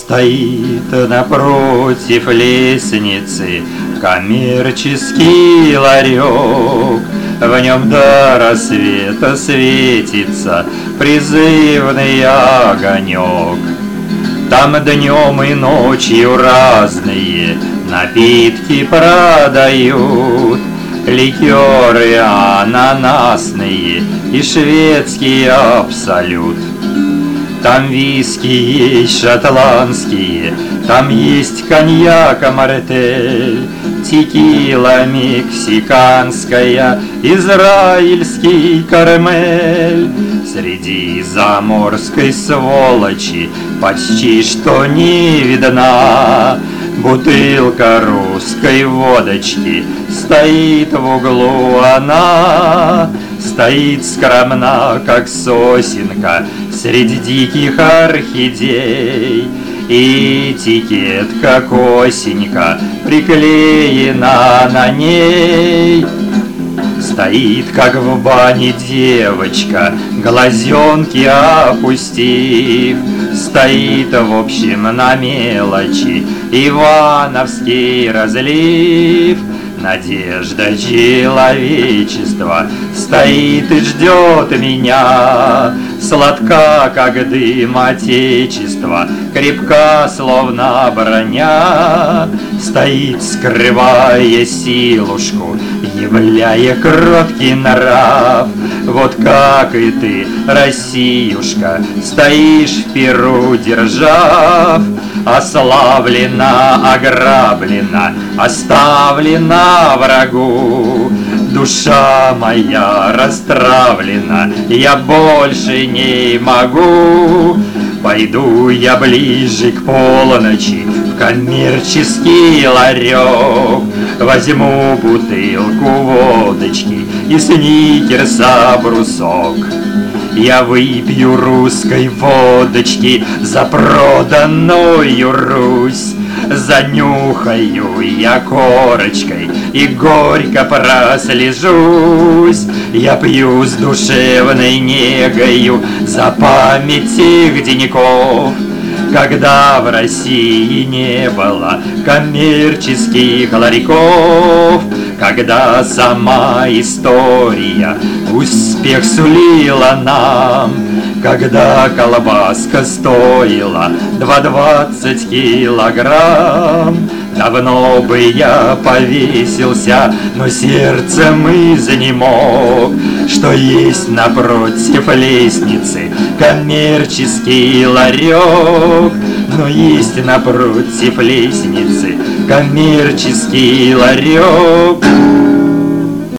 Стоит напротив лестницы коммерческий ларек. В нем до рассвета светится призывный огонек. Там днем и ночью разные напитки продают, ликеры ананасные и шведский абсолют. Там виски есть шотландские, там есть коньяк амартель, текила мексиканская, израильский кармель. Среди заморской сволочи почти что не видна бутылка русской водочки, стоит в углу она. Стоит скромна, как сосенка, среди диких орхидей. И этикетка косенька приклеена на ней. Стоит, как в бане девочка, глазенки опустив. Стоит, в общем, на мелочи ивановский разлив. Надежда человечества стоит и ждет меня, сладка, как дым отечества, крепка, словно броня. Стоит, скрывая силушку, являя кроткий нрав. Вот как и ты, Россиюшка, стоишь в перу держав. Ославлена, ограблена, оставлена врагу. Душа моя растравлена, я больше не могу. Пойду я ближе к полночи в коммерческий ларек. Возьму бутылку водочки и сникерса брусок. Я выпью русской водочки за проданную Русь. Занюхаю я корочкой и горько прослежусь. Я пью с душевной негою за память тех деньков, когда в России не было коммерческих ларьков, когда сама история успех сулила нам, когда колбаска стоила 2,20 килограмм. Давно бы я повесился, но сердцем изнемог, что есть напротив лестницы коммерческий ларек. Но есть напротив лестницы коммерческий ларек.